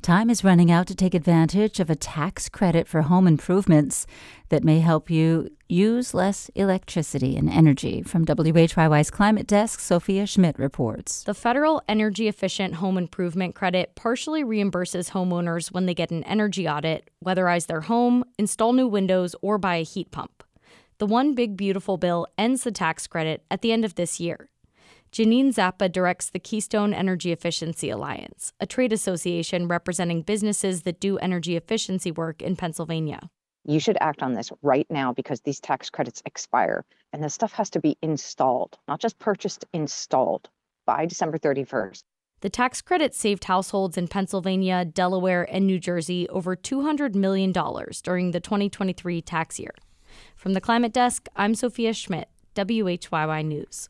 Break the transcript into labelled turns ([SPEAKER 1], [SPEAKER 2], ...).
[SPEAKER 1] Time is running out to take advantage of a tax credit for home improvements that may help you use less electricity and energy. From WHYY's Climate Desk, Sophia Schmidt reports.
[SPEAKER 2] The Federal Energy Efficient Home Improvement Credit partially reimburses homeowners when they get an energy audit, weatherize their home, install new windows, or buy a heat pump. The One Big Beautiful bill ends the tax credit at the end of this year. Janine Zappa directs the Keystone Energy Efficiency Alliance, a trade association representing businesses that do energy efficiency work in Pennsylvania.
[SPEAKER 3] You should act on this right now because these tax credits expire, and this stuff has to be installed, not just purchased, installed by December 31st.
[SPEAKER 2] The tax credit saved households in Pennsylvania, Delaware, and New Jersey over $200 million during the 2023 tax year. From the Climate Desk, I'm Sophia Schmidt, WHYY News.